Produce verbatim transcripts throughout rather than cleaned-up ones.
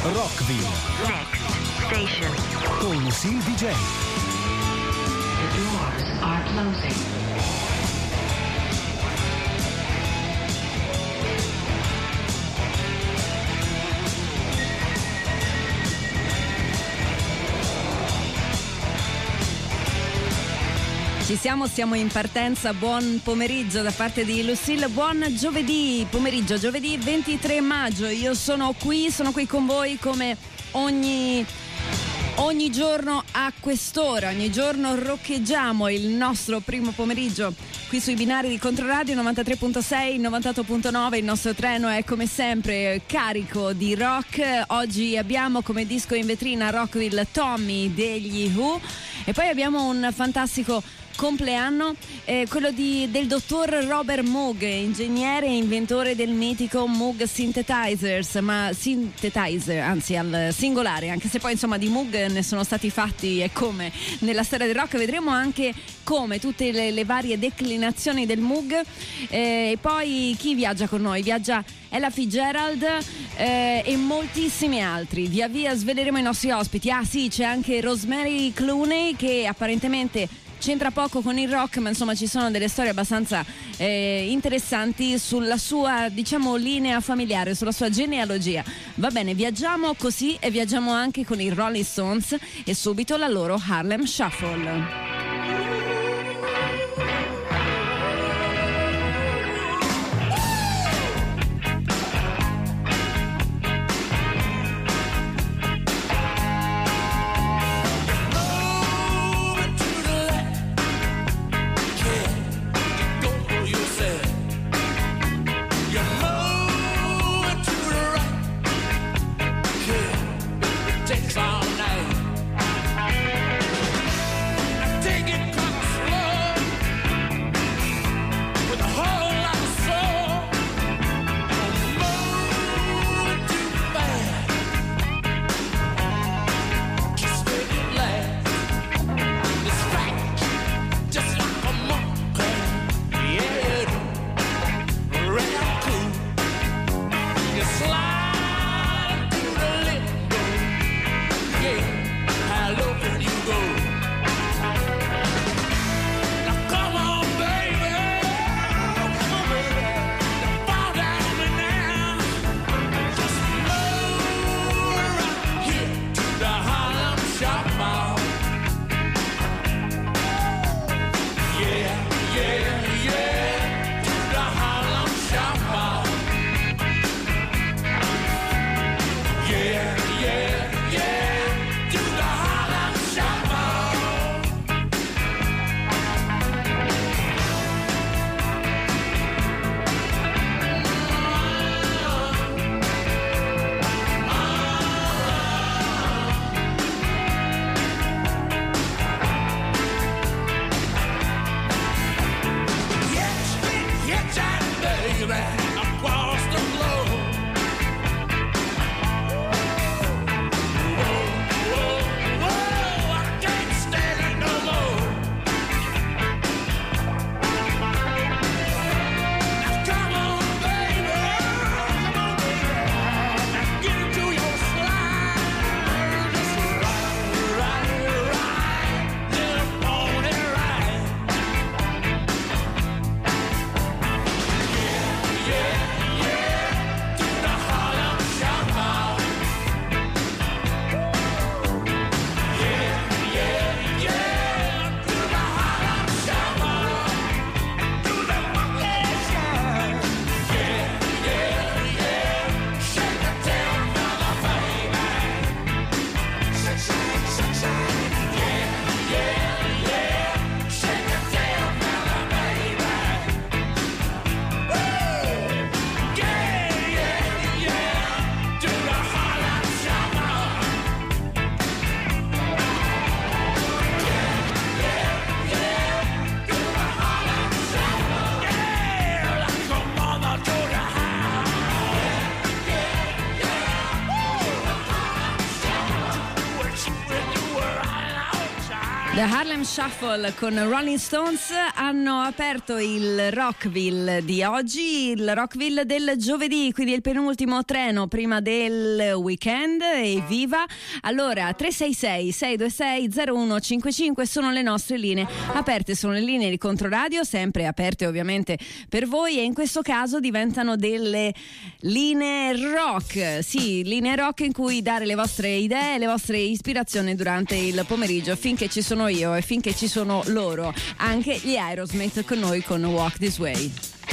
Rockville. Next station. Con Lucille D J. The doors are closing. Ci siamo, siamo in partenza. Buon pomeriggio da parte di Lucille, buon giovedì pomeriggio, giovedì ventitré maggio. Io sono qui, sono qui con voi come ogni, ogni giorno a quest'ora. Ogni giorno roccheggiamo il nostro primo pomeriggio qui sui binari di Controradio novantatré virgola sei, novantotto virgola nove. Il nostro treno è come sempre carico di rock. Oggi abbiamo come disco in vetrina Rockville Tommy degli Who e poi abbiamo un fantastico compleanno, eh, quello di, del dottor Robert Moog, ingegnere e inventore del mitico Moog Synthesizers, ma synthesizer, anzi al singolare, anche se poi insomma di Moog ne sono stati fatti e come nella storia del rock. Vedremo anche come tutte le, le varie declinazioni del Moog, eh, e poi chi viaggia con noi? Viaggia Ella Fitzgerald eh, e moltissimi altri. Via via sveleremo i nostri ospiti. Ah sì, c'è anche Rosemary Clooney che apparentemente c'entra poco con il rock, ma insomma ci sono delle storie abbastanza eh, interessanti sulla sua, diciamo, linea familiare, sulla sua genealogia. Va bene, viaggiamo così e viaggiamo anche con i Rolling Stones e subito la loro Harlem Shuffle. Take The Harlem Shuffle con Rolling Stones hanno aperto il Rockville di oggi, il Rockville del giovedì, quindi il penultimo treno prima del weekend. Evviva! Allora, tre sei sei sei due sei zero uno cinque cinque sono le nostre linee aperte, sono le linee di Controradio, sempre aperte ovviamente per voi, e in questo caso diventano delle linee rock, sì, linee rock in cui dare le vostre idee, le vostre ispirazioni durante il pomeriggio, finché ci sono io e finché ci sono loro, anche gli Aerosmith con noi con Walk This Way.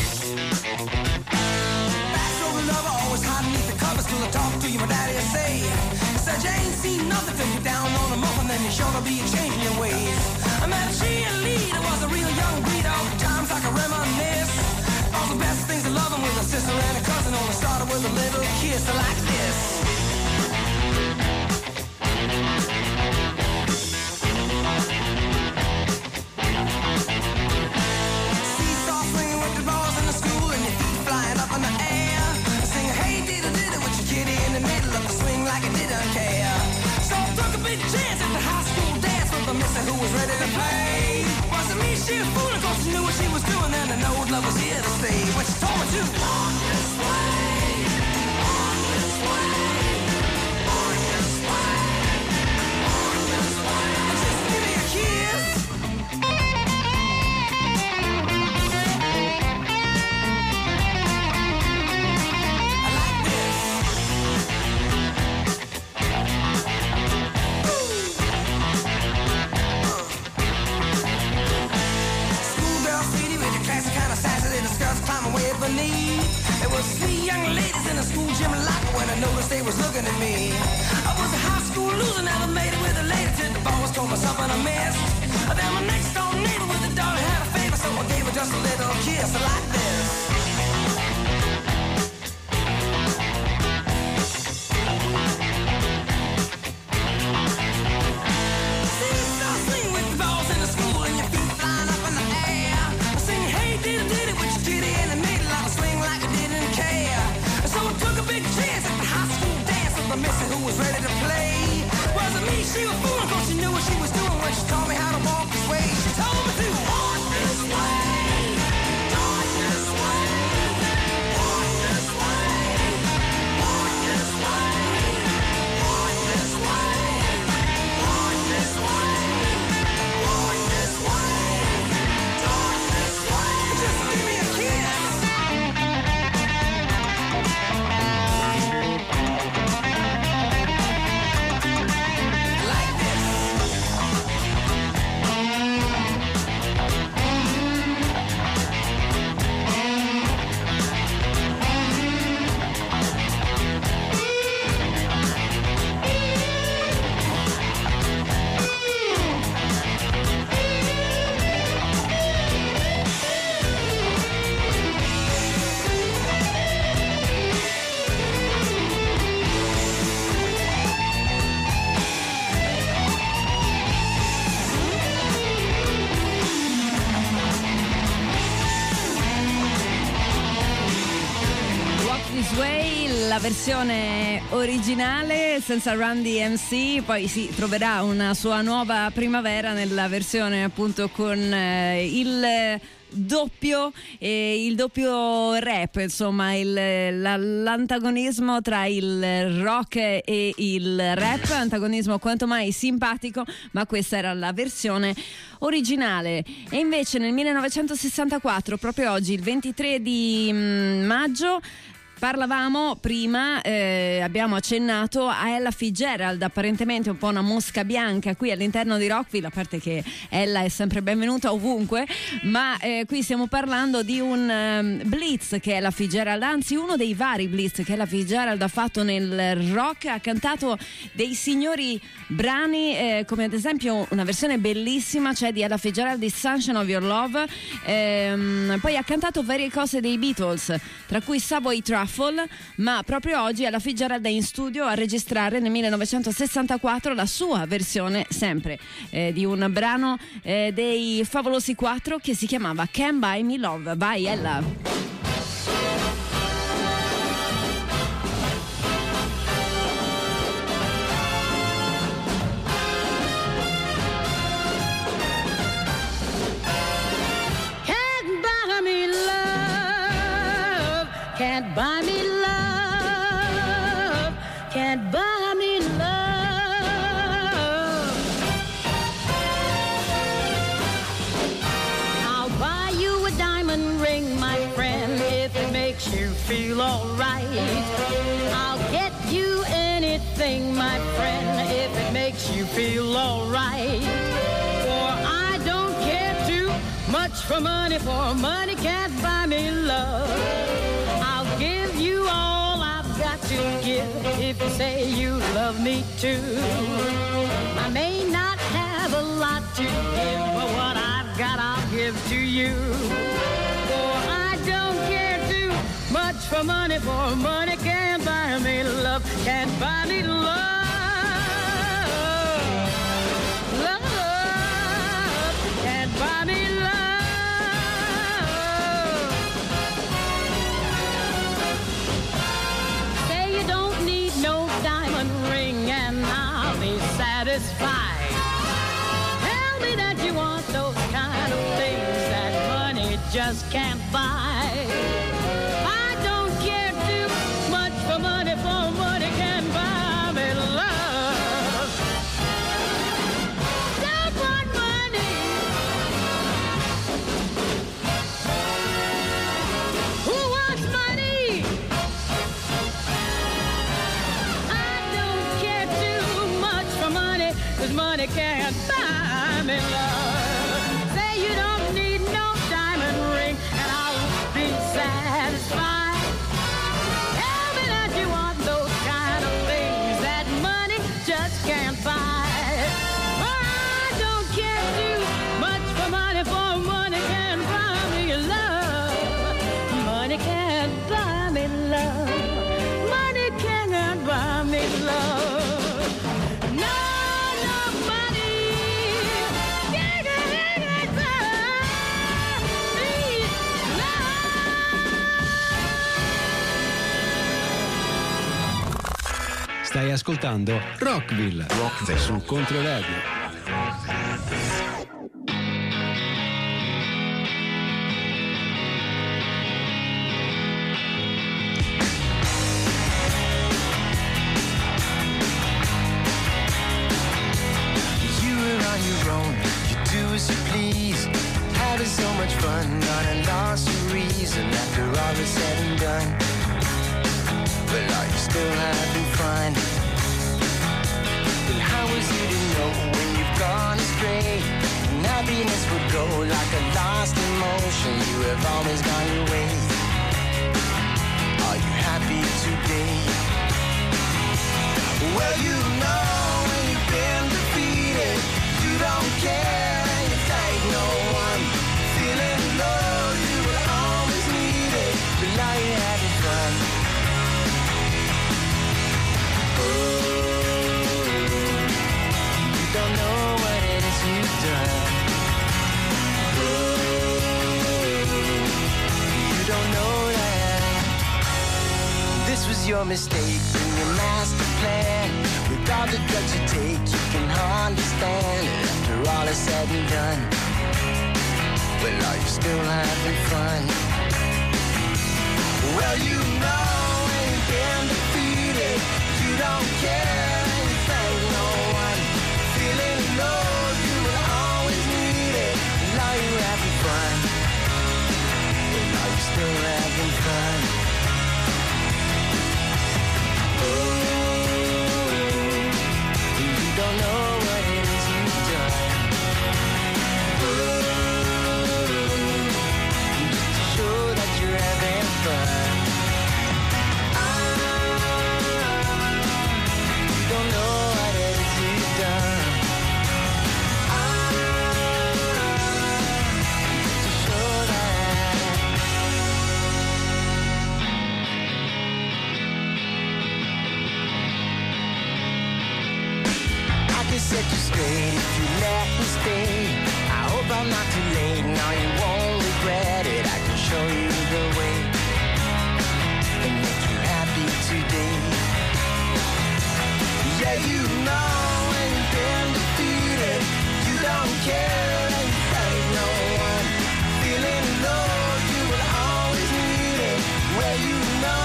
Who was ready to play? Wasn't me, she was fooling, cause she knew what she was doing, and the old love was here to stay. When she told me to walk this way, walk this way, walk this way, walk this way. Just give me a kiss. I like this. Climbing way beneath. It was three young ladies in a school gym locker when I noticed they was looking at me. I was a high school loser, never made it with a lady till the boss told me something I missed. Then my next door neighbor with a daughter had a favor, so I gave her just a little kiss like this. Who was ready to play? Wasn't me, she was fooling, cause she knew what she was doing when she taught me how to walk this way. She told me to walk this way, walk this way, walk this way, walk this way, walk this way, walk this way, walk this way, walk this way. Just give me a kiss. La versione originale senza Run D M C, poi si troverà una sua nuova primavera nella versione appunto con eh, il doppio eh, il doppio rap, insomma il, la, l'antagonismo tra il rock e il rap, antagonismo quanto mai simpatico, ma questa era la versione originale. E invece nel millenovecentosessantaquattro, proprio oggi il ventitré di mh, maggio, parlavamo prima, eh, abbiamo accennato a Ella Fitzgerald, apparentemente un po' una mosca bianca qui all'interno di Rockville, a parte che Ella è sempre benvenuta ovunque, ma eh, qui stiamo parlando di un um, blitz che Ella Fitzgerald, anzi uno dei vari blitz che Ella Fitzgerald ha fatto nel rock. Ha cantato dei signori brani eh, come ad esempio una versione bellissima, cioè di Ella Fitzgerald di Sunshine of Your Love, ehm, poi ha cantato varie cose dei Beatles, tra cui Savoy Truffle, ma proprio oggi Ella Fitzgerald è in studio a registrare nel millenovecentosessantaquattro la sua versione sempre eh, di un brano eh, dei Favolosi quattro che si chiamava Can't Buy Me Love. Vai Ella! can't buy me love, can't buy me love. I'll buy you a diamond ring, my friend, if it makes you feel alright. I'll get you anything, my friend, if it makes you feel alright. For I don't care too much for money, for money can't buy me love. I'll give you all I've got to give if you say you love me too. I may not have a lot to give, but what I've got I'll give to you. For I don't care too much for money, for money can't buy me love, can't buy me love. Buy me love. Say you don't need no diamond ring and I'll be satisfied. Tell me that you want those kind of things that money just can't buy. I don't care too much for money, for money can buy me love. Don't want money. Who wants money? I don't care too much for money, 'cause money can't buy me love. Say you don't need no diamond ring and I'll be satisfied. Tell me that you want those kind of things that money just can't buy. Oh, I don't care too much for money, for money can't buy me love. Money can't buy me love. Money can't buy me love. No, no money can't buy me love. Stai ascoltando Rockville, Rockville su Controradio. You were on your own, you do as you please. Having so much fun, not a lost reason after all is said and done. But are you still having fun? Then how is it to know when you've gone astray? And happiness would go like a lost emotion. You have always gone your way. Are you happy today? Well, you know when you've been defeated, you don't care and you thank no one. Feeling low, you will always need it, but now you're having fun. You don't know what it is you've done. You don't know that this was your mistake in your master plan. With all the drugs you take, you can understand it after all is said and done. Well, are you still having fun? Well, you know when you've been defeated, you don't care and you thank no one. Feeling low, you will always need it. And are you having fun? And are you still having fun? Oh, you don't know what it is you've done. Oh, just to show that you're having fun. Don't know what it is you've done. Ah, to show that. I can set you straight if you let me stay. I hope I'm not too late, now you won't regret it. I can show you the way and make you happy today. Yeah, you know when you've been defeated, you don't care and you thank no one. Feeling low, you will always need it. Well, you know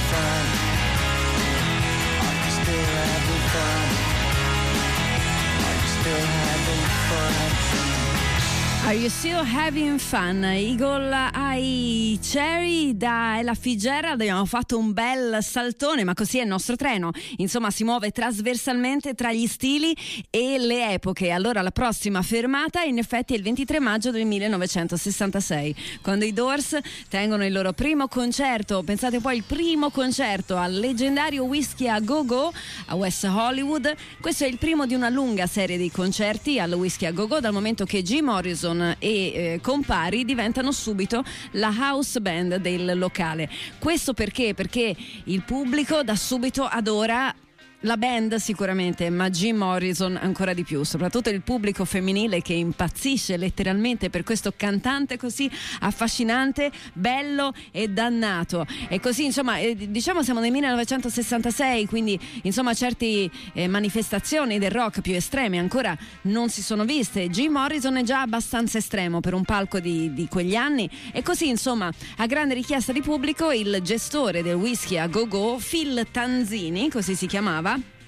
fun? Are you still having fun? Are you still having fun? Are you still having fun? Eagle Eye Cherry da Ella Fitzgerald. Abbiamo fatto un bel saltone, ma così è il nostro treno. Insomma, si muove trasversalmente tra gli stili e le epoche. Allora, la prossima fermata in effetti è il ventitré maggio del millenovecentosessantasei, quando i Doors tengono il loro primo concerto. Pensate poi, il primo concerto al leggendario Whisky a Go Go a West Hollywood. Questo è il primo di una lunga serie di concerti al Whisky a Go Go, dal momento che Jim Morrison e eh, compari diventano subito la house band del locale. Questo perché? Perché il pubblico da subito adora la band sicuramente, ma Jim Morrison ancora di più, soprattutto il pubblico femminile che impazzisce letteralmente per questo cantante così affascinante, bello e dannato. E così, insomma, eh, diciamo siamo nel millenovecentosessantasei, quindi insomma certe eh, manifestazioni del rock più estreme ancora non si sono viste. Jim Morrison è già abbastanza estremo per un palco di, di quegli anni, e così insomma a grande richiesta di pubblico il gestore del Whisky a Go Go, Phil Tanzini, così si chiamava,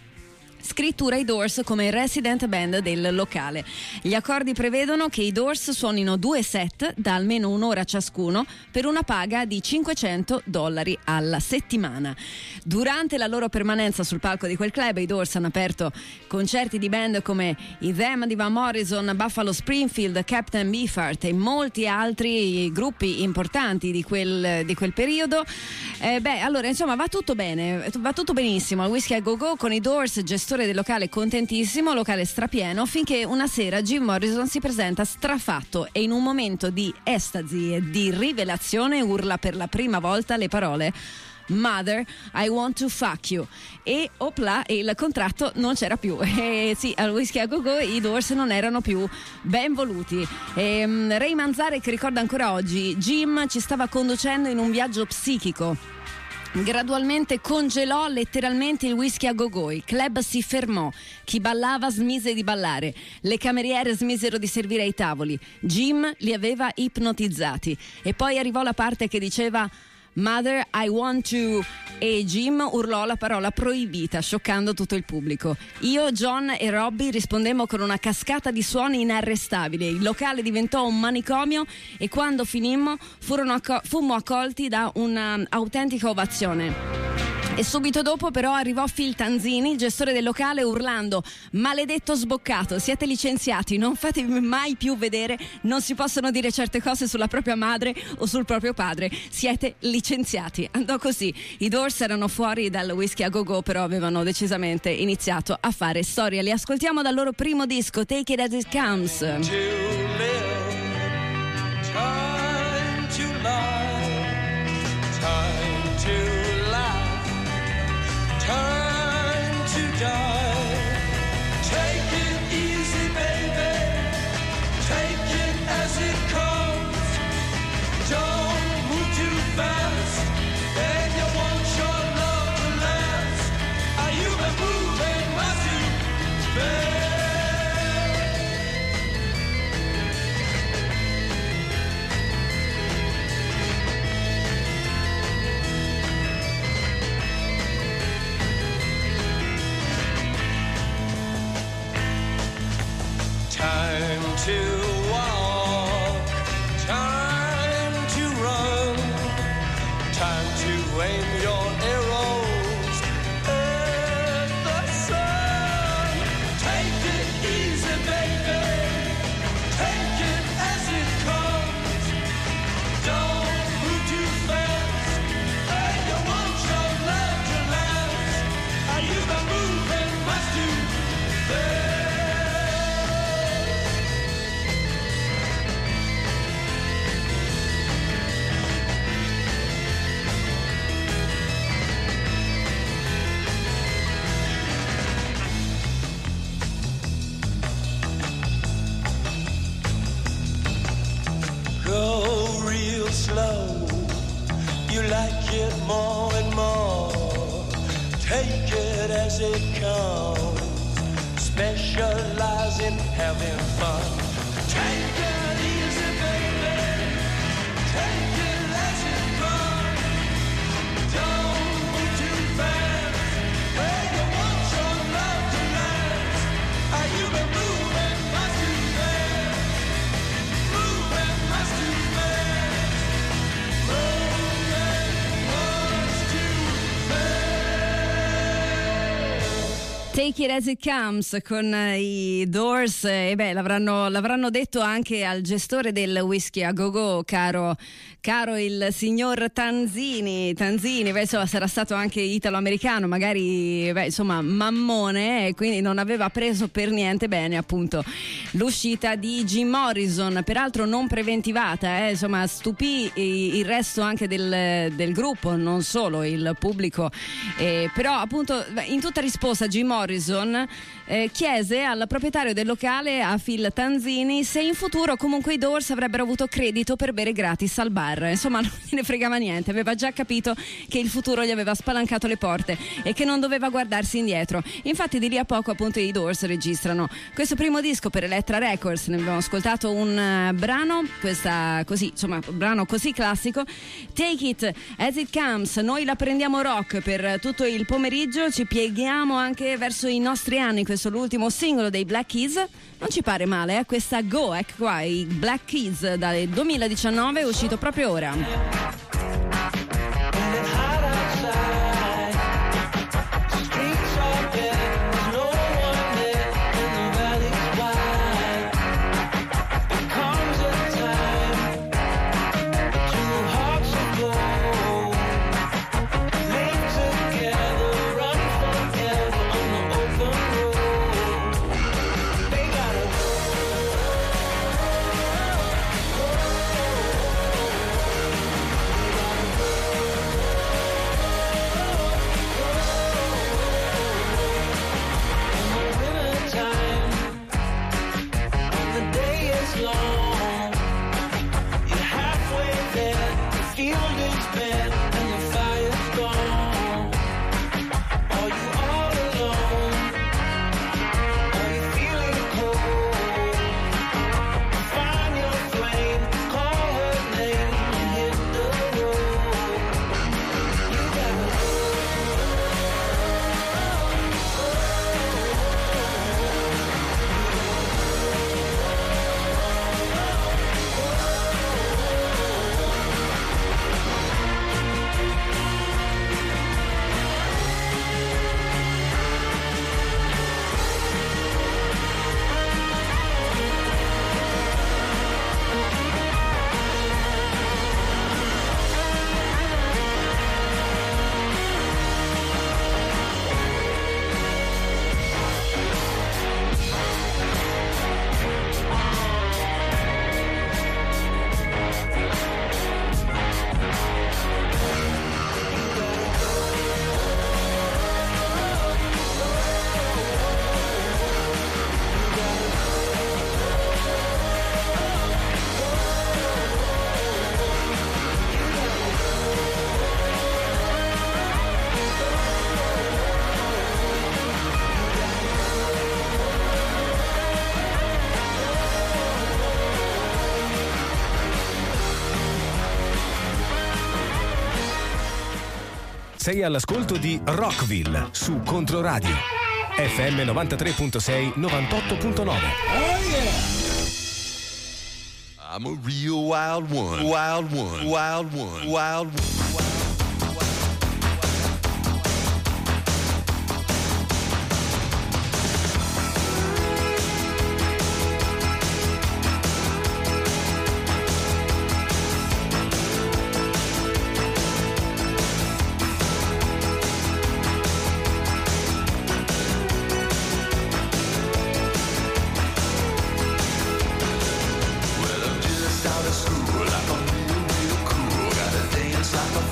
scrittura i Doors come resident band del locale. Gli accordi prevedono che i Doors suonino due set da almeno un'ora ciascuno per una paga di cinquecento dollari alla settimana. Durante la loro permanenza sul palco di quel club, i Doors hanno aperto concerti di band come i Them di Van Morrison, Buffalo Springfield, Captain Beefheart e molti altri gruppi importanti di quel, di quel periodo. Eh, beh, allora insomma va tutto bene, va tutto benissimo al Whisky a Go Go con i Doors, gestore del locale contentissimo, locale strapieno, finché una sera Jim Morrison si presenta strafatto e in un momento di estasi e di rivelazione urla per la prima volta le parole Mother, I want to fuck you, e opla, il contratto non c'era più. E sì, al Whisky a Go Go i Doors non erano più ben voluti. E, um, Ray Manzarek ricorda ancora oggi: Jim ci stava conducendo in un viaggio psichico. Gradualmente congelò letteralmente il Whisky a Go Go, il club si fermò, chi ballava smise di ballare, le cameriere smisero di servire ai tavoli, Jim li aveva ipnotizzati. E poi arrivò la parte che diceva Mother, I want to, e Jim urlò la parola proibita, scioccando tutto il pubblico. Io, John e Robbie rispondemmo con una cascata di suoni inarrestabili. Il locale diventò un manicomio e quando finimmo furono acco- fummo accolti da un'autentica ovazione. E subito dopo però arrivò Phil Tanzini, gestore del locale, urlando: maledetto sboccato, siete licenziati, non fatevi mai più vedere, non si possono dire certe cose sulla propria madre o sul proprio padre, siete licenziati. Andò così. I Doors erano fuori dal Whisky a Go Go, però avevano decisamente iniziato a fare storia. Li ascoltiamo dal loro primo disco, Take It As It Comes. To live, time to love, time to laugh, time to die. Take it easy, baby, take it as it comes. Don't move too fast, and you want your love to last. Are you been moving my too fast? Time to walk, time to run, time to aim your arrows at the sun. Take it easy, baby, take it as it comes. Don't move too fast, and you want your love to last. Are you been moving much too fast? Go real slow, you like it more and more. Take it as it comes, specialize in having fun. Take it easy, baby, take it as it comes. Don't Take It As It Comes con i Doors, e beh, l'avranno, l'avranno detto anche al gestore del Whisky a Go Go, caro, caro il signor Tanzini. Tanzini, beh, insomma, sarà stato anche italo-americano, magari, beh, insomma, mammone, e quindi non aveva preso per niente bene appunto l'uscita di Jim Morrison, peraltro non preventivata, eh, insomma, stupì il resto anche del, del gruppo, non solo il pubblico, eh, però appunto in tutta risposta Jim Morrison Eh, chiese al proprietario del locale, a Phil Tanzini, se in futuro comunque i Doors avrebbero avuto credito per bere gratis al bar. Insomma, non ne fregava niente, aveva già capito che il futuro gli aveva spalancato le porte e che non doveva guardarsi indietro. Infatti di lì a poco appunto i Doors registrano questo primo disco per Elektra Records. Ne abbiamo ascoltato un uh, brano, questa così, insomma, un brano così classico, Take It As It Comes. Noi la prendiamo rock per tutto il pomeriggio, ci pieghiamo anche verso i nostri anni. Questo è l'ultimo singolo dei Black Keys, non ci pare male, eh? Questa Go, ecco qua, i Black Keys dal duemiladiciannove, è uscito proprio ora. Sei all'ascolto di Rockville su Controradio F M novantatré virgola sei, novantotto virgola nove. Oh yeah! I'm a real wild one, wild one, wild one, wild one. Out of school, like I'm real, real cool. Gotta dance like a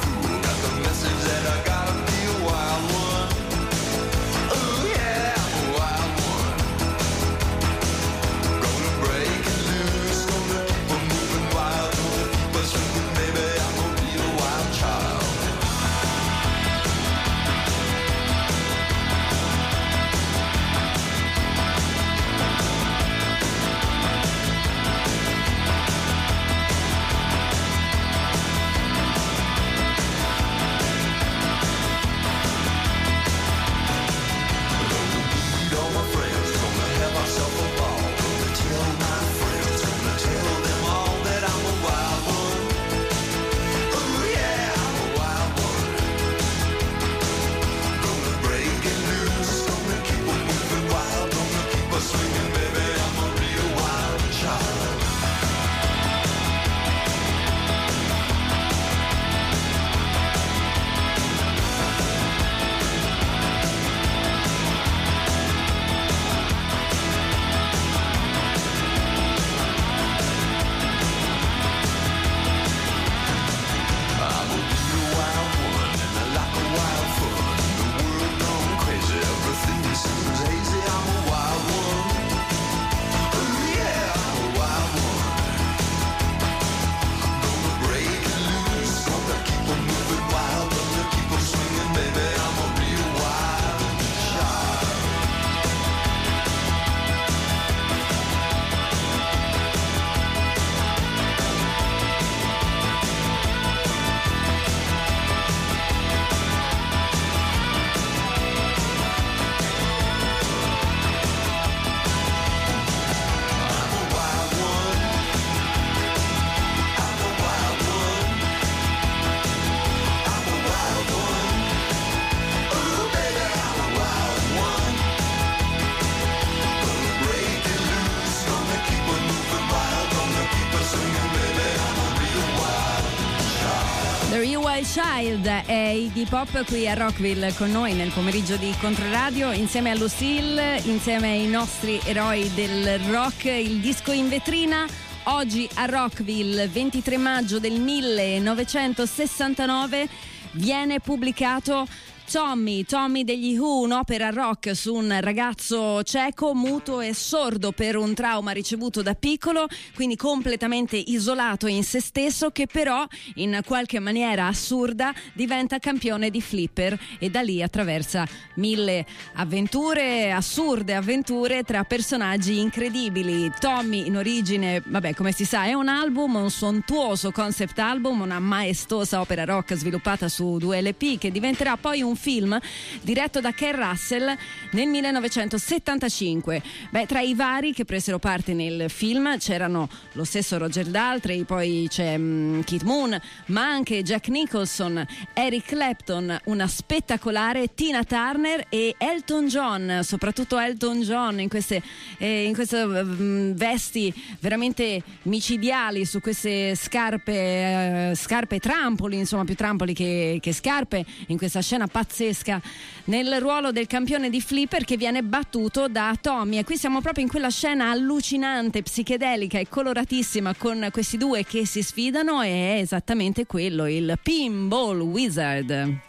Boy Child è Iggy Pop qui a Rockville con noi nel pomeriggio di Controradio, insieme a Lucille, insieme ai nostri eroi del rock. Il disco in vetrina oggi a Rockville, ventitré maggio del millenovecentosessantanove, viene pubblicato Tommy, Tommy degli Who, un'opera rock su un ragazzo cieco, muto e sordo per un trauma ricevuto da piccolo, quindi completamente isolato in se stesso, che però in qualche maniera assurda diventa campione di flipper e da lì attraversa mille avventure, assurde avventure tra personaggi incredibili. Tommy in origine, vabbè, come si sa, è un album, un sontuoso concept album, una maestosa opera rock sviluppata su due L P che diventerà poi un film diretto da Ken Russell nel millenovecentosettantacinque. Beh, tra i vari che presero parte nel film c'erano lo stesso Roger Daltrey, poi c'è um, Keith Moon, ma anche Jack Nicholson, Eric Clapton, una spettacolare Tina Turner e Elton John, soprattutto Elton John in queste, eh, in queste um, vesti veramente micidiali su queste scarpe, eh, scarpe trampoli, insomma più trampoli che, che scarpe, in questa scena pazzesca nel ruolo del campione di flipper che viene battuto da Tommy. E qui siamo proprio in quella scena allucinante, psichedelica e coloratissima con questi due che si sfidano, e è esattamente quello, il Pinball Wizard.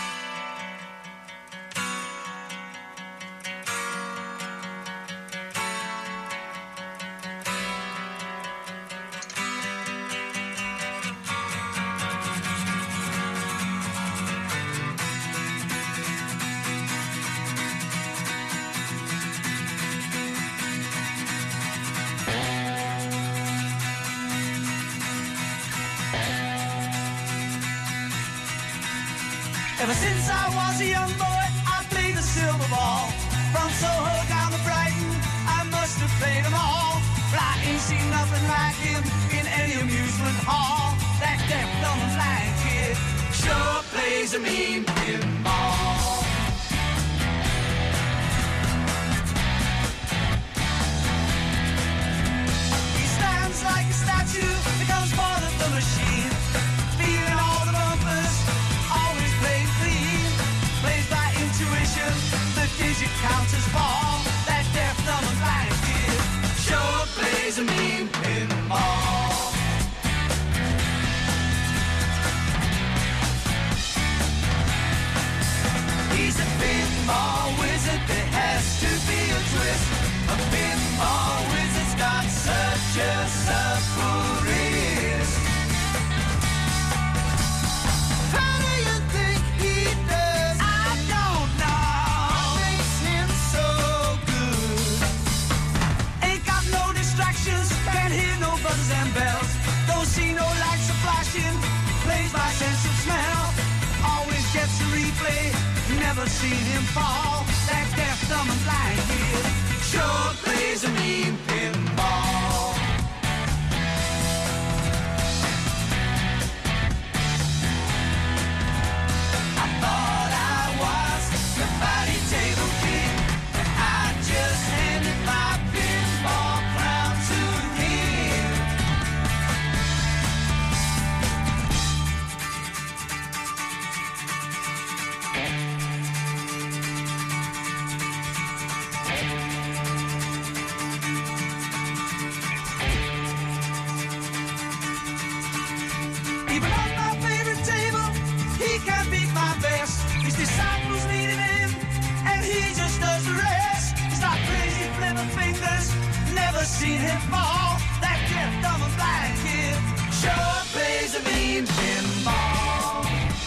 Ever since I was a young boy, I played the silver ball. From Soho down to Brighton, I must have played them all. But I ain't seen nothing like him in any amusement hall. That deaf, dumb and blind kid sure plays a mean pinball. He stands like a statue, becomes part of the machine, feeling all the bumpers, always playing clean, plays by intuition, the digit counters fall. That deaf, dumb and blind kid sure plays a mean pinball. He's a pinball wizard, there has to be a twist. A pinball wizard's got such a supple wrist. How do you think he does? I don't know. What makes him so good? Ain't got no distractions, can't hear no buzzers and bells. Don't see no lights are flashing, plays by sense of smell. Always gets a replay, never seen him fall. That deaf, dumb and blind kid sure plays a mean pinball. I thought I was the body table king, but I just handed my pinball crown to him. Even on my favorite table, he can't beat my best. His disciples needed him, and he just does the rest. He's not crazy, flipping fingers, never seen him fall. That deaf, dumb and blind kid sure plays a mean pinball.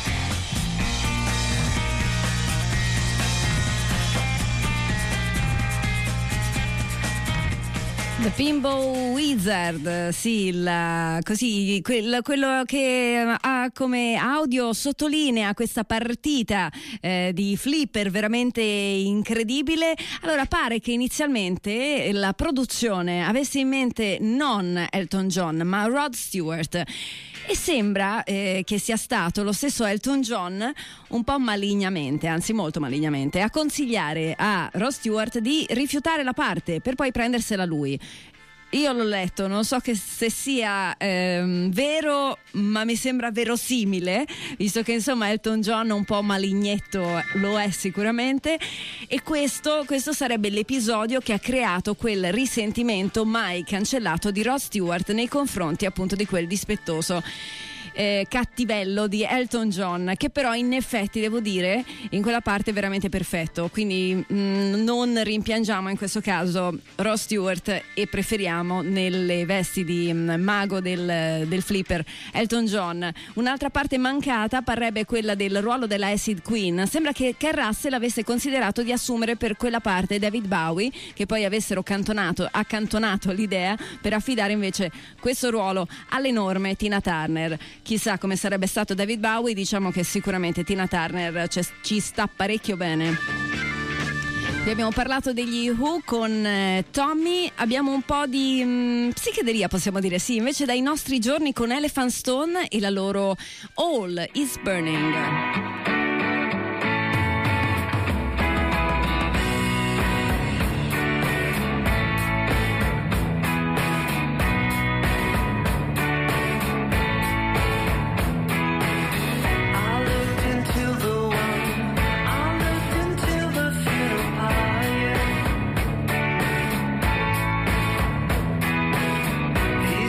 The Pinball Wizard, sì, il, così, quel, quello che ha come audio sottolinea questa partita eh, di flipper veramente incredibile. Allora, pare che inizialmente la produzione avesse in mente non Elton John, ma Rod Stewart. E sembra eh, che sia stato lo stesso Elton John, un po' malignamente, anzi molto malignamente, a consigliare a Rod Stewart di rifiutare la parte per poi prendersela lui. io l'ho letto, non so che se sia ehm, vero, ma mi sembra verosimile, visto che insomma Elton John un po' malignetto lo è sicuramente, e questo, questo sarebbe l'episodio che ha creato quel risentimento mai cancellato di Rod Stewart nei confronti appunto di quel dispettoso Eh, cattivello di Elton John, che però in effetti devo dire in quella parte è veramente perfetto, quindi mh, non rimpiangiamo in questo caso Rod Stewart e preferiamo nelle vesti di mh, mago del, del flipper Elton John. Un'altra parte mancata parrebbe quella del ruolo della Acid Queen. Sembra che Ken Russell avesse considerato di assumere per quella parte David Bowie, che poi avessero cantonato, accantonato l'idea per affidare invece questo ruolo all'enorme Tina Turner. Chissà come sarebbe stato David Bowie, diciamo che sicuramente Tina Turner ci sta parecchio bene. Vi abbiamo parlato degli Who con eh, Tommy, abbiamo un po' di mh, psichedelia, possiamo dire, sì, invece dai nostri giorni con Elephant Stone e la loro All is Burning.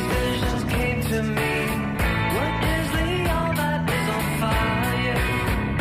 To me, what is the all that is on fire?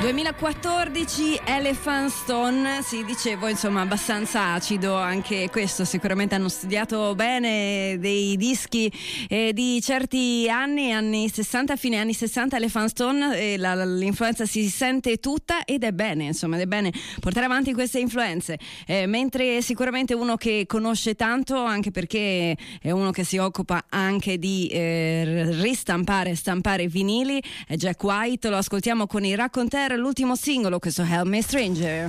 duemilaquattordici Elephant Stone, sì, dicevo, insomma, abbastanza acido anche questo. Sicuramente hanno studiato bene dei dischi eh, di certi anni, anni sessanta, fine anni sessanta. Elephant Stone, eh, la, l'influenza si sente tutta ed è bene, insomma, ed è bene portare avanti queste influenze. Eh, mentre sicuramente uno che conosce tanto, anche perché è uno che si occupa anche di eh, ristampare, stampare vinili, è Jack White. Lo ascoltiamo con i Raconteur, l'ultimo singolo, questo Help Me Stranger.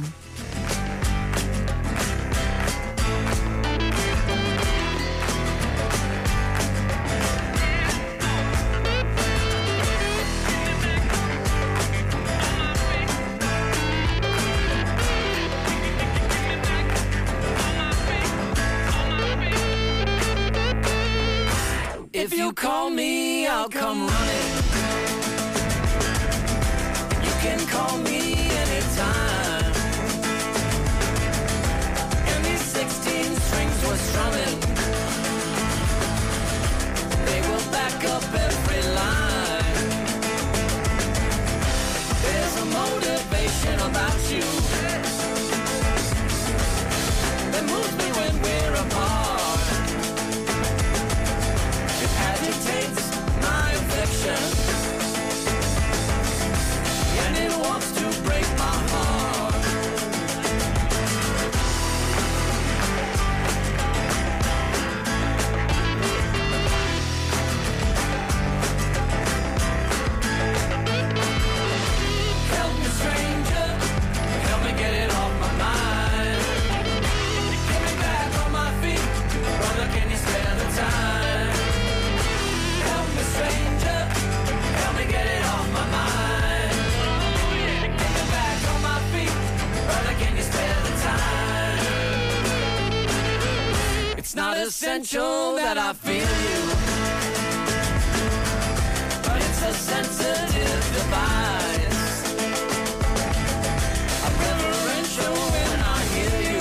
If you call me, I'll come running. You can call me anytime. And these sixteen strings were strumming. They will back up every line. There's a motivation about you that moves me when we're apart. Agitates my affection, and it wants to break my heart. Help me, stranger, help me get it off my mind. Get me back on my feet, brother, can you spare the time? Stranger, help me get it off my mind. Get me back on my feet, brother, can you spare the time? It's not essential that I feel you, but it's a sensitive device. I'm reverential when I hear you.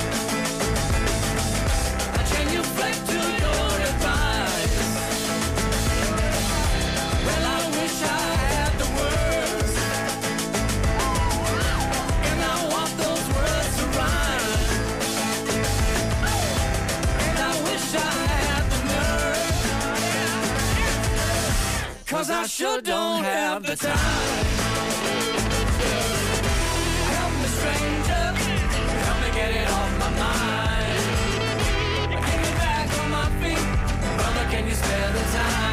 I genuflect to your advice. Well, I wish I had the words, and I want those words to rhyme. And I wish I had the nerve, 'cause I sure don't have the time. Help me, stranger, help me get it off my mind. Get me back on my feet, brother, can you spare the time?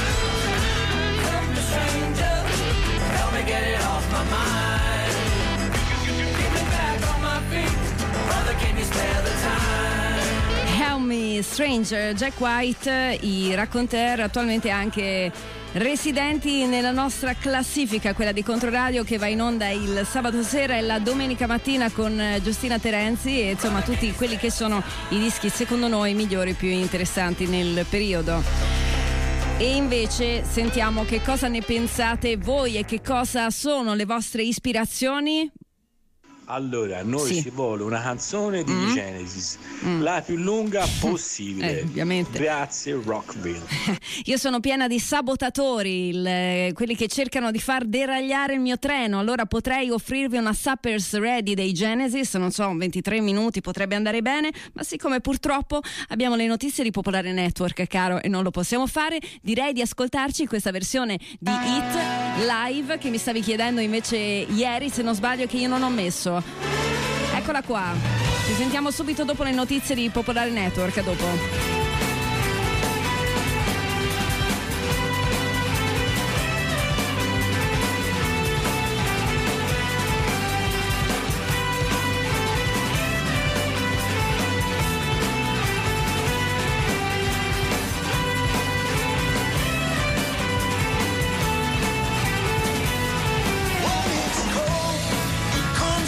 Stranger, help me get it off my mind. Get me back on my feet, brother, can you spare the time? Help Me Stranger, Jack White, i Raconteur, attualmente anche residenti nella nostra classifica, quella di Controradio, che va in onda il sabato sera e la domenica mattina con Giustina Terenzi, e insomma tutti quelli che sono i dischi secondo noi migliori, più interessanti nel periodo. E invece sentiamo che cosa ne pensate voi e che cosa sono le vostre ispirazioni. Allora, a noi Sì. ci vuole una canzone di Mm. Genesis, Mm. la più lunga possibile. Eh, ovviamente. Grazie Rockville. Io sono piena di sabotatori, il- quelli che cercano di far deragliare il mio treno. Allora potrei offrirvi una Supper's Ready dei Genesis, non so, ventitré minuti potrebbe andare bene, ma siccome purtroppo abbiamo le notizie di Popolare Network, caro, e non lo possiamo fare, direi di ascoltarci questa versione di Hit live che mi stavi chiedendo invece ieri, se non sbaglio, che io non ho messo. Eccola qua, ci sentiamo subito dopo le notizie di Popolare Network. A dopo.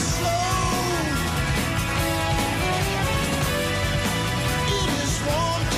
It is warm.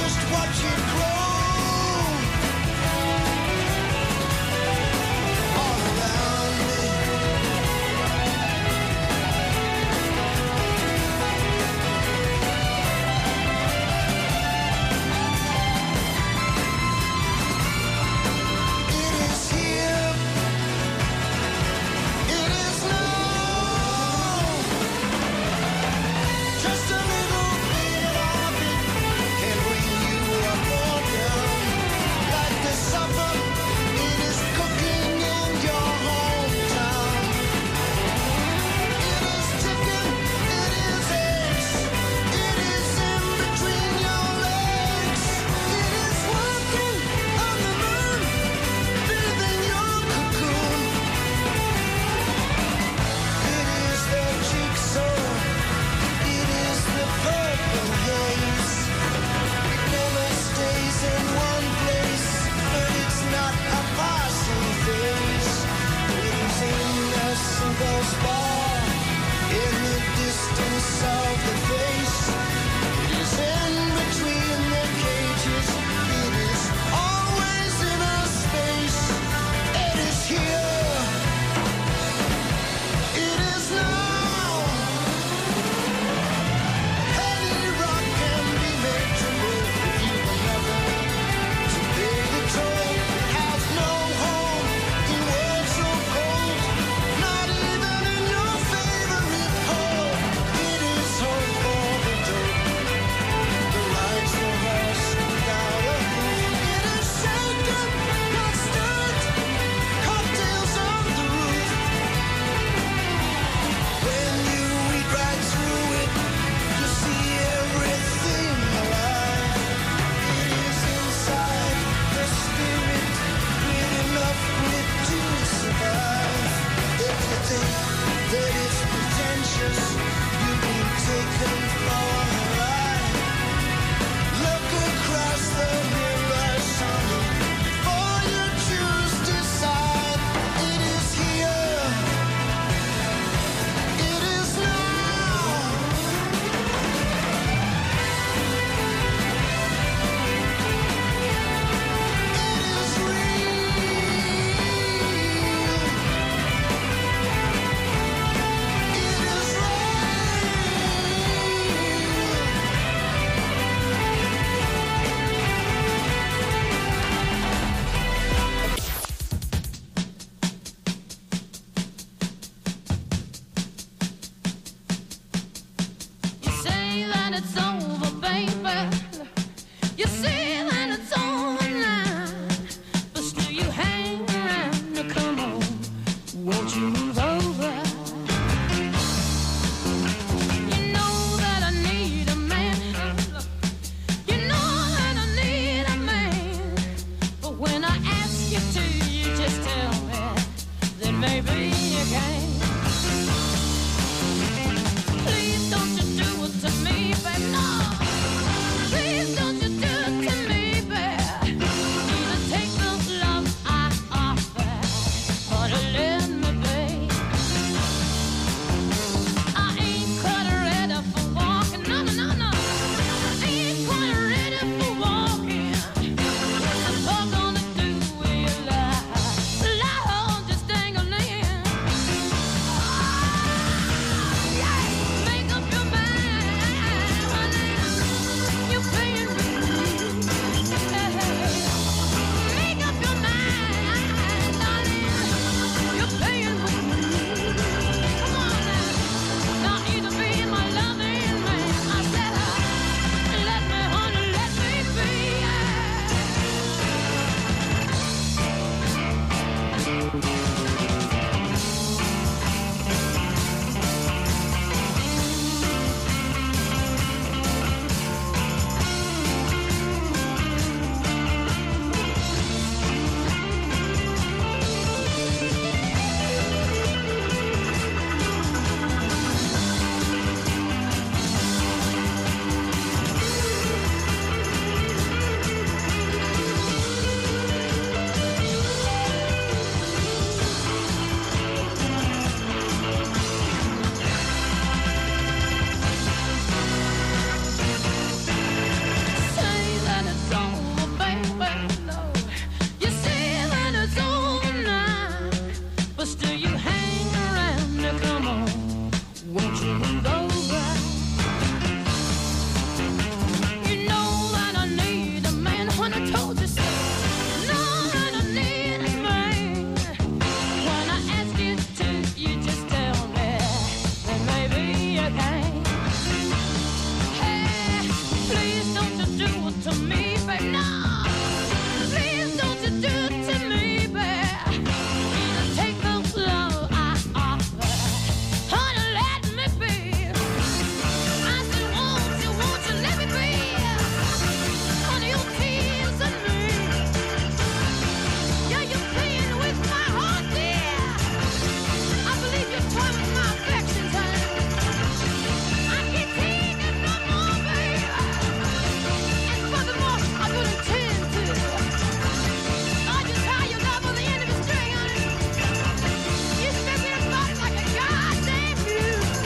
that it's over, baby. You say that it's over now, but still you hang around. Now come on, won't you move over? You know that I need a man. You know that I need a man. But when I ask you to, you just tell me that maybe you can. Please don't you do it to me, baby, no. Please don't you do it to me, baby. Either take the love I offer or to let me be. I ain't quite ready for walking, no, no, no, no. I ain't quite ready for walking. What's the dog gonna do with your life? Love just dangling. Make up your mind, honey. You're paying me. Make up your mind, darling. You're paying me. Come on now. Now either be my loving man. I said, uh, let me, honey, let me be. Say that it's over, baby, no. You say that it's over now, but still you hang around. Now come on, won't you move over? You know that I need a man, honey, told you so. Know that I need a man. When I ask you to, you just tell me that maybe you can. Hey, please don't you do it to me, baby, no. Please don't you do it to me, baby. Either take the love I offer, honey, let me be. I said, won't you, won't you let me be? Honey, your tears and me. Yeah, you're playing with my heart, dear. I believe you're toying with my affections, honey. I can't take it no more, baby. And furthermore, I don't intend to. I just tie your love on the end of a string, honey. You step in and body like a goddamn mule.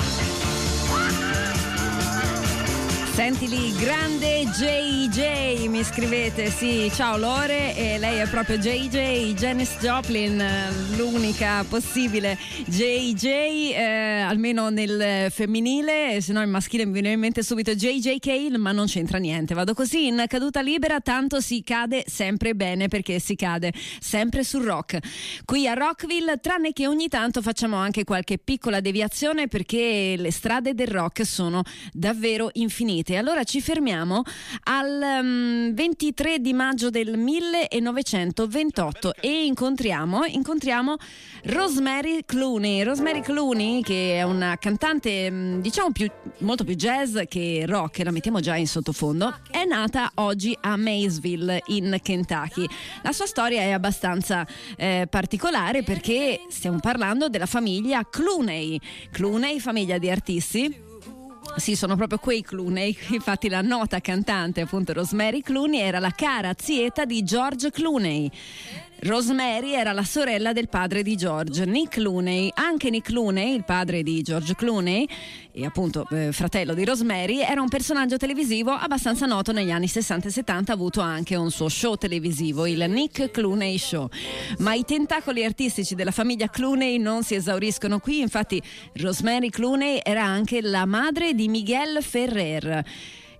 Senti lì, grande J J, mi scrivete, sì, ciao Lore, e lei è proprio J J, Janis Joplin, l'unica possibile J J, eh, almeno nel femminile, se no il maschile mi viene in mente subito J J Cale, ma non c'entra niente, vado così in caduta libera, tanto si cade sempre bene perché si cade sempre sul rock. Qui a Rockville, tranne che ogni tanto facciamo anche qualche piccola deviazione perché le strade del rock sono davvero infinite. Allora ci fermiamo al um, ventitré di maggio del millenovecentoventotto e incontriamo, incontriamo Rosemary Clooney. Rosemary Clooney, che è una cantante diciamo più, molto più jazz che rock, la mettiamo già in sottofondo, è nata oggi a Maysville in Kentucky. La sua storia è abbastanza eh, particolare perché stiamo parlando della famiglia Clooney. Clooney, famiglia di artisti. Sì, sono proprio quei Clooney, infatti la nota cantante appunto Rosemary Clooney era la cara zietta di George Clooney. Rosemary era la sorella del padre di George, Nick Clooney. Anche Nick Clooney, il padre di George Clooney e appunto eh, fratello di Rosemary, era un personaggio televisivo abbastanza noto negli anni sessanta e settanta, ha avuto anche un suo show televisivo, il Nick Clooney Show. Ma i tentacoli artistici della famiglia Clooney non si esauriscono qui, infatti Rosemary Clooney era anche la madre di Miguel Ferrer,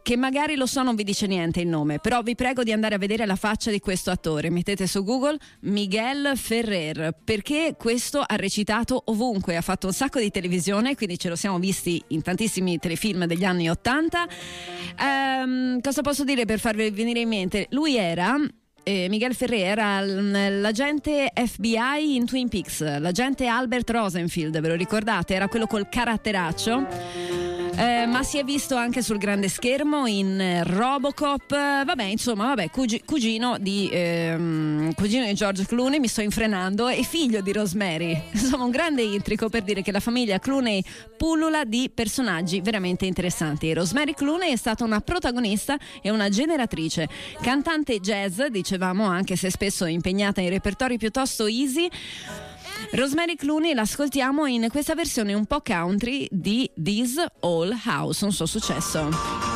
che magari lo so non vi dice niente il nome, però vi prego di andare a vedere la faccia di questo attore. Mettete su Google Miguel Ferrer, perché questo ha recitato ovunque, ha fatto un sacco di televisione, quindi ce lo siamo visti in tantissimi telefilm degli anni ottanta. Um, cosa posso dire per farvi venire in mente? Lui era... Eh, Miguel Ferrer era l'agente F B I in Twin Peaks, l'agente Albert Rosenfield, ve lo ricordate? Era quello col caratteraccio. Eh, ma si è visto anche sul grande schermo in Robocop, vabbè, insomma, vabbè, cugi- cugino di ehm, cugino di George Clooney, mi sto infrenando, e figlio di Rosemary. Insomma, un grande intrico per dire che la famiglia Clooney pullula di personaggi veramente interessanti. Rosemary Clooney è stata una protagonista e una generatrice, cantante jazz, dicevamo, anche se spesso impegnata in repertori piuttosto easy. Rosemary Clooney l'ascoltiamo in questa versione un po' country di This Old House, un suo successo.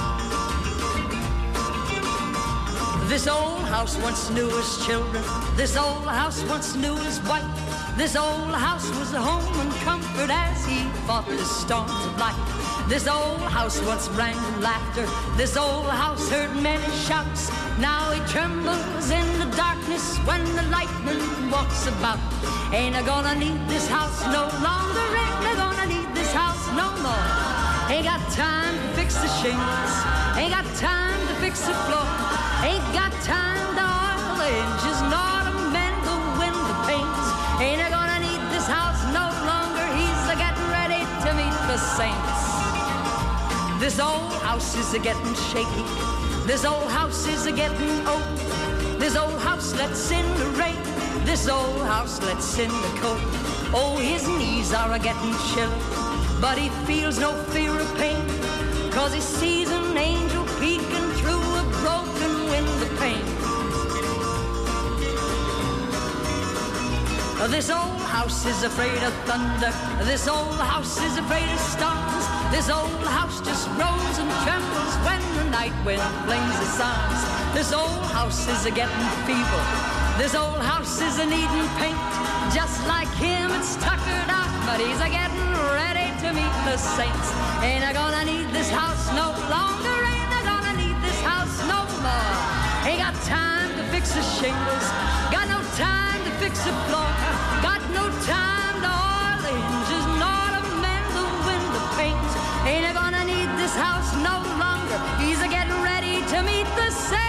This old house once knew us children. This old house once knew us white. This old house was a home and comfort as he fought the storms of life. This old house once rang with laughter. This old house heard many shouts. Now he trembles in the darkness when the lightning walks about. Ain't I gonna need this house no longer? Ain't I gonna need this house no more? Ain't got time to fix the shingles. Ain't got time to fix the floor. Ain't got time to oil the hinges nor to mend the window panes. Ain't I gonna need this house no longer? He's a getting ready to meet the saints. This old house is a getting shaky. This old house is a getting old. This old house lets in the rain. This old house lets in the cold. Oh, his knees are a getting chilly, but he feels no fear of pain, 'cause he sees an angel peeking through a broken window pane. This old house is afraid of thunder. This old house is afraid of storms. This old house just groans and trembles when the night wind flings its arms. This old house is a getting feeble. This old house is a needing paint. Just like him, it's tuckered out, but he's a getting ready to meet the saints. Ain't I gonna need this house no longer? Ain't I gonna need this house no more? Ain't got time to fix the shingles. Got no time to fix the floor. Got no time to oil the hinges nor to mend the window panes. Ain't I gonna need this house no longer? He's a getting ready to meet the saints.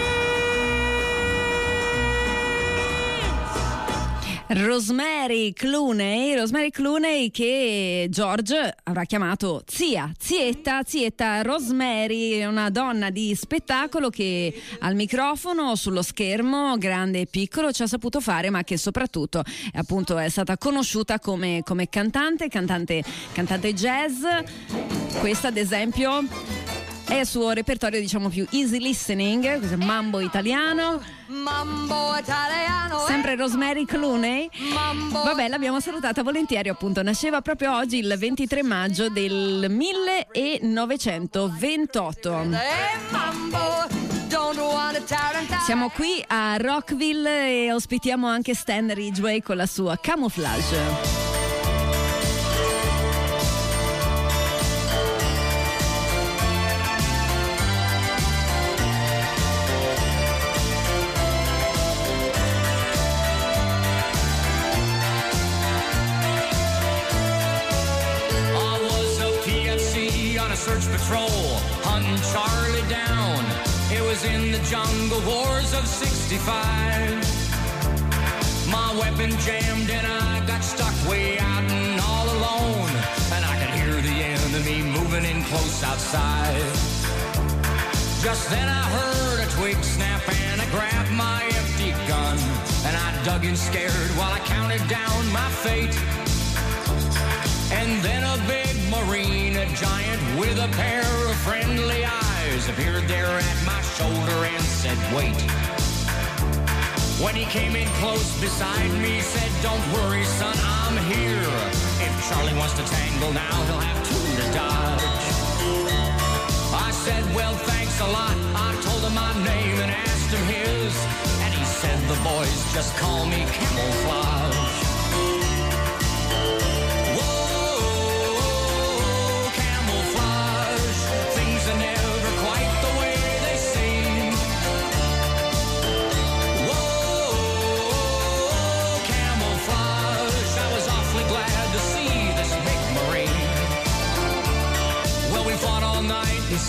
Rosemary Clooney, Rosemary Clooney che George avrà chiamato zia, zietta, zietta Rosemary, una donna di spettacolo che al microfono, sullo schermo, grande e piccolo, ci ha saputo fare, ma che soprattutto appunto è stata conosciuta come, come cantante, cantante, cantante jazz. Questa ad esempio è il suo repertorio, diciamo, più easy listening, questo è mambo italiano. Mambo italiano. Sempre Rosemary Clooney. Mambo. Vabbè, l'abbiamo salutata volentieri, appunto. Nasceva proprio oggi, il ventitré maggio del millenovecentoventotto. Mambo. Don't wanna tarantine. Siamo qui a Rockville e ospitiamo anche Stan Ridgway con la sua Camouflage. Search patrol, hunting Charlie down. It was in the jungle wars of sixty-five. My weapon jammed and I got stuck way out and all alone. And I could hear the enemy moving in close outside. Just then I heard a twig snap and I grabbed my empty gun. And I dug in scared while I counted down my fate. And then a big marine, a giant with a pair of friendly eyes, appeared there at my shoulder and said, wait. When he came in close beside me, said, don't worry, son, I'm here. If Charlie wants to tangle now, he'll have two to dodge. I said, well, thanks a lot. I told him my name and asked him his. And he said, the boys just call me Camouflage. Never quite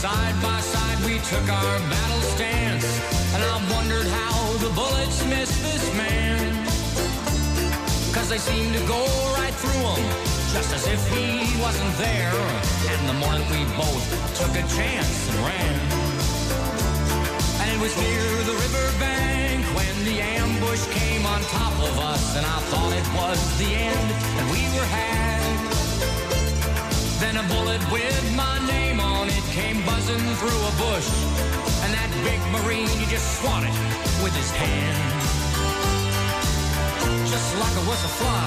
side by side we took our battle stance, and I wondered how the bullets missed this man, 'cause they seemed to go right through him, just as if he wasn't there. And the morning we both took a chance and ran. And it was near the riverbank when the ambush came on top of us, and I thought it was the end and we were had. Then a bullet with my name on it came buzzing through a bush, and that big Marine, he just swatted with his hand, just like it was a fly.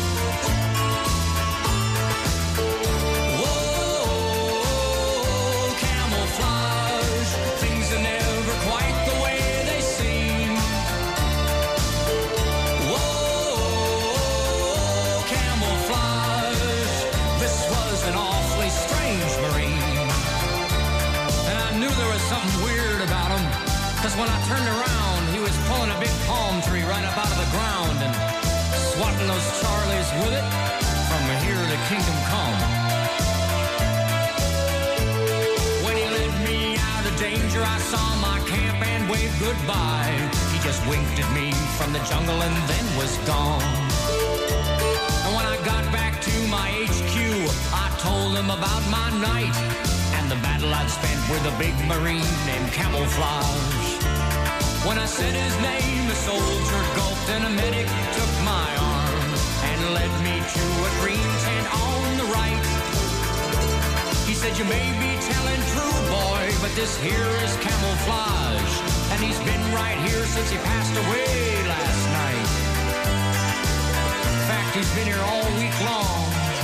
Whoa, camouflage, things are never quite the way they seem. Whoa, camouflage, this was an awfully strange Marine. And I knew there was something weird about him, 'cause when I turned around, he was pulling a big palm tree right up out of the ground and swatting those Charlies with it from here to kingdom come. When he led me out of danger, I saw my camp and waved goodbye. He just winked at me from the jungle and then was gone. And when I got back to my H Q, I told him about my night and the battle I'd spent with a big Marine named Camouflage. When I said his name, the soldier gulped and a medic took my arm and led me to a green tent on the right. He said, you may be telling true, boy, but this here is Camouflage, and he's been right here since he passed away last night. In fact, he's been here all week long.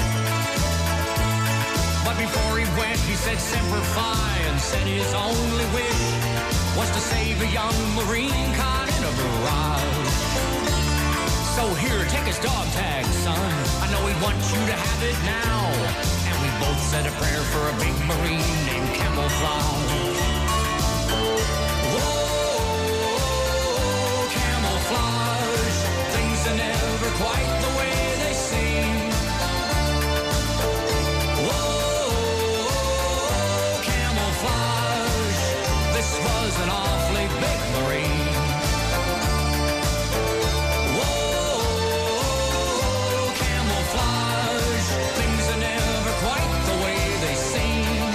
But before he went, he said Semper Fi and said his only wish was to save a young Marine caught in a barrage. So here, take his dog tag, son. I know he wants you to have it now. And we both said a prayer for a big Marine named Camouflage. Whoa, camouflage, things are never quite the way they seem. Was an awfully big Marine. Whoa, camouflage, things are never quite the way they seem.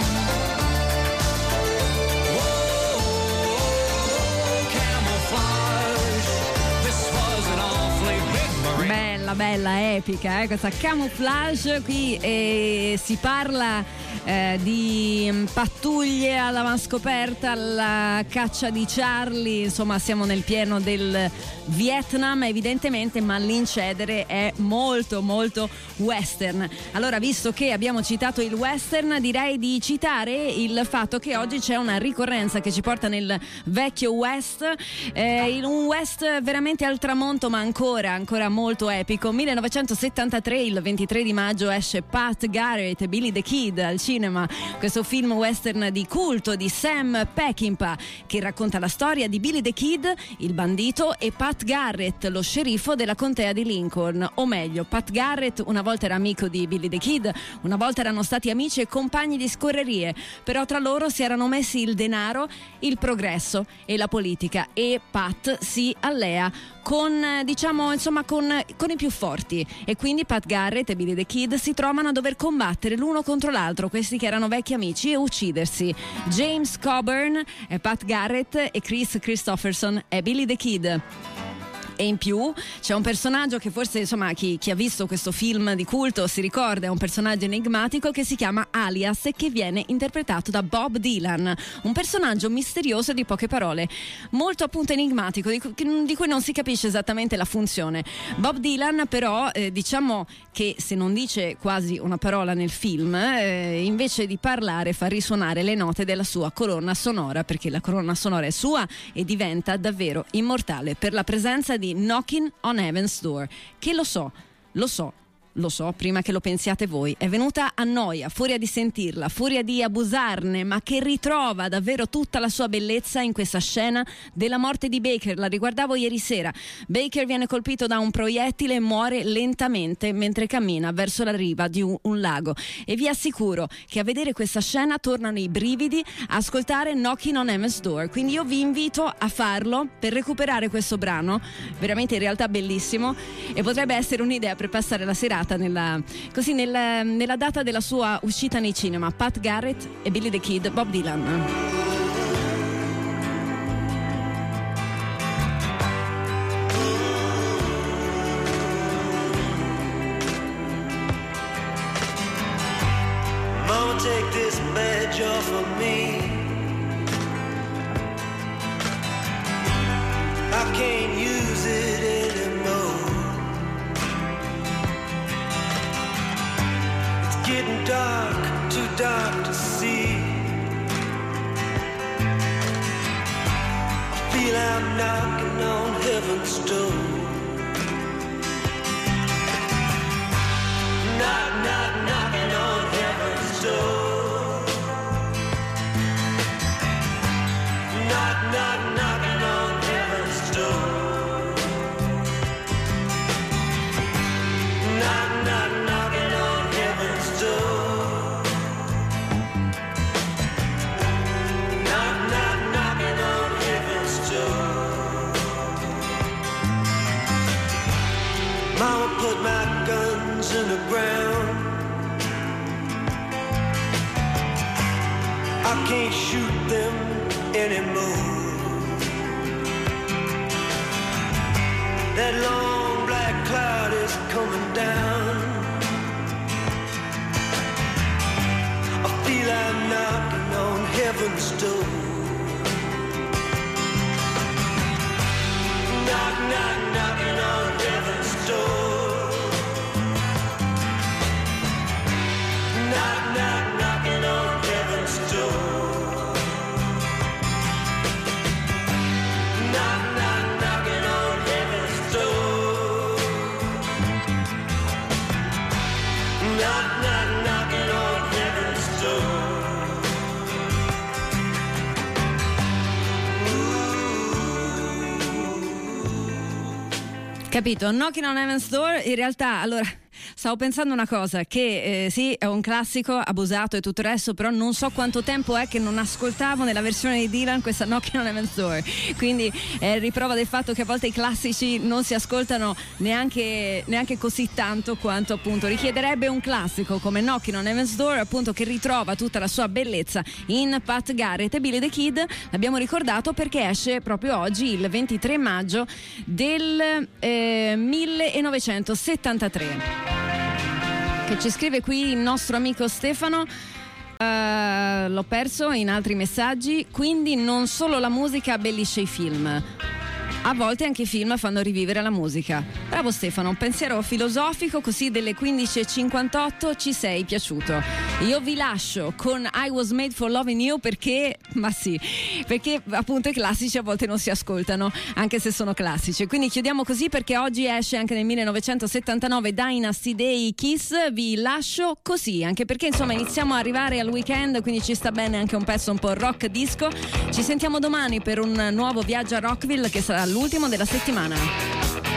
Whoa, camouflage, this was an awfully big Marine. Bella, bella, epica, eh? Questa Camouflage. Qui eh, si parla Eh, di pattuglie all'avanscoperta, alla caccia di Charlie, insomma siamo nel pieno del Vietnam evidentemente, ma l'incedere è molto molto western. Allora, visto che abbiamo citato il western, direi di citare il fatto che oggi c'è una ricorrenza che ci porta nel vecchio west, eh, in un west veramente al tramonto, ma ancora ancora molto epico. millenovecentosettantatré, il ventitré di maggio, esce Pat Garrett e Billy the Kid al cinema, questo film western di culto di Sam Peckinpah che racconta la storia di Billy the Kid, il bandito, e Pat Garrett, lo sceriffo della contea di Lincoln. O meglio, Pat Garrett una volta era amico di Billy the Kid, una volta erano stati amici e compagni di scorrerie, però tra loro si erano messi il denaro, il progresso e la politica, e Pat si allea con, diciamo, insomma con, con i più forti, e quindi Pat Garrett e Billy the Kid si trovano a dover combattere l'uno contro l'altro, questi che erano vecchi amici, e uccidersi. James Coburn è Pat Garrett e Chris Christopherson è Billy the Kid. E in più c'è un personaggio che forse, insomma, chi, chi ha visto questo film di culto si ricorda, è un personaggio enigmatico che si chiama Alias e che viene interpretato da Bob Dylan, un personaggio misterioso di poche parole, molto appunto enigmatico, di cui, di cui non si capisce esattamente la funzione. Bob Dylan però eh, diciamo che se non dice quasi una parola nel film, eh, invece di parlare fa risuonare le note della sua colonna sonora, perché la colonna sonora è sua e diventa davvero immortale per la presenza di Knocking on Heaven's Door, che lo so, lo so, lo so, prima che lo pensiate voi, è venuta a noia, furia di sentirla, furia di abusarne, ma che ritrova davvero tutta la sua bellezza in questa scena della morte di Baker. La riguardavo ieri sera. Baker viene colpito da un proiettile e muore lentamente mentre cammina verso la riva di un, un lago, e vi assicuro che a vedere questa scena tornano i brividi a ascoltare Knocking on Heaven's Door. Quindi io vi invito a farlo per recuperare questo brano, veramente in realtà bellissimo, e potrebbe essere un'idea per passare la serata nella, così nella, nella data della sua uscita nei cinema. Pat Garrett e Billy the Kid, Bob Dylan. Mama, take this badge off of me. I can't use it anymore. It's getting dark, too dark to see. I feel I'm knocking on heaven's door. Knock, knock, knocking on heaven's door. Knock, knock, knocking on heaven's door. Knock, knock, knocking on heaven's door. Knock, knock, knocking on heaven's door. Mama put my guns in the ground. I can't shoot them anymore. That long black cloud is coming down. I feel I'm knocking on heaven's door. Knock, knock, knocking on heaven's door. Knock, knock, knocking on heaven's door. Knock, knock, knocking on heaven's door. Knock, knock, knocking on heaven's door. Capito? Knocking on Heaven's Door, in realtà, allora, stavo pensando una cosa, che eh, sì, è un classico, abusato e tutto il resto, però non so quanto tempo è che non ascoltavo nella versione di Dylan questa Knocking on Heaven's Door, quindi è riprova del fatto che a volte i classici non si ascoltano neanche, neanche così tanto quanto appunto richiederebbe un classico come Knocking on Heaven's Door, appunto, che ritrova tutta la sua bellezza in Pat Garrett e Billy the Kid. L'abbiamo ricordato perché esce proprio oggi, il ventitré maggio del eh, millenovecentosettantatré. Che ci scrive qui il nostro amico Stefano. Uh, l'ho perso in altri messaggi. Quindi non solo la musica abbellisce i film, a volte anche i film fanno rivivere la musica. Bravo Stefano, un pensiero filosofico così delle quindici e cinquantotto, ci sei piaciuto. Io vi lascio con I Was Made for Loving You perché, ma sì, perché appunto i classici a volte non si ascoltano, anche se sono classici. Quindi chiudiamo così perché oggi esce anche nel millenovecentosettantanove Dynasty Day Kiss. Vi lascio così, anche perché insomma iniziamo a arrivare al weekend, quindi ci sta bene anche un pezzo un po' rock disco. Ci sentiamo domani per un nuovo viaggio a Rockville che sarà l'ultimo della settimana.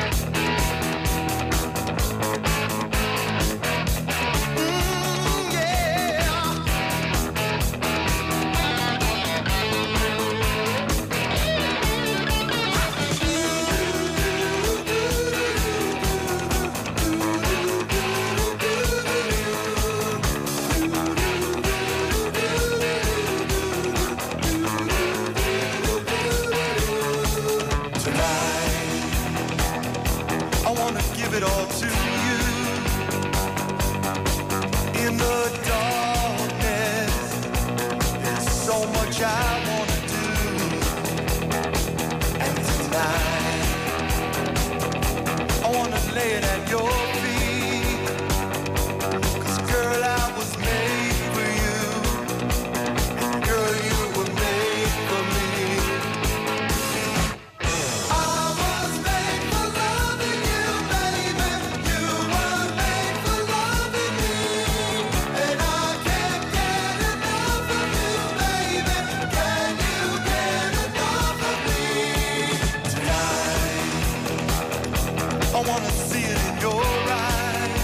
It all to you in the darkness. There's so much I want to do, and tonight I want to lay it at your feet. 'Cause girl, I was made for you, and girl, you were made for me. I was made for loving you, baby. You were made for wanna see it in your eyes.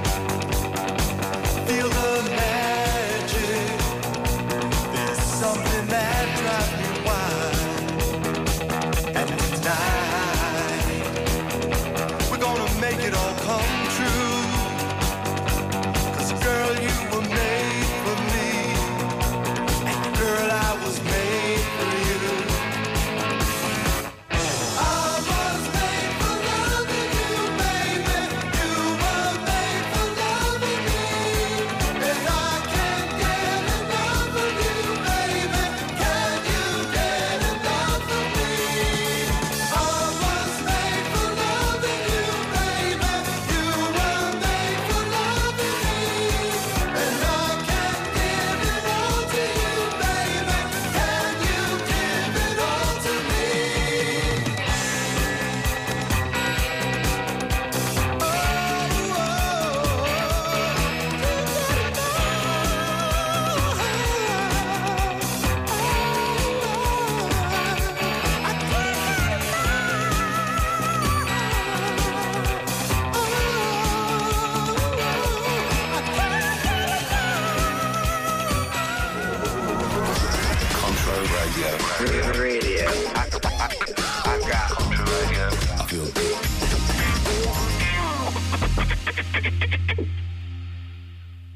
Feel the magic. There's something that drives me wild. And tonight we're gonna make it all come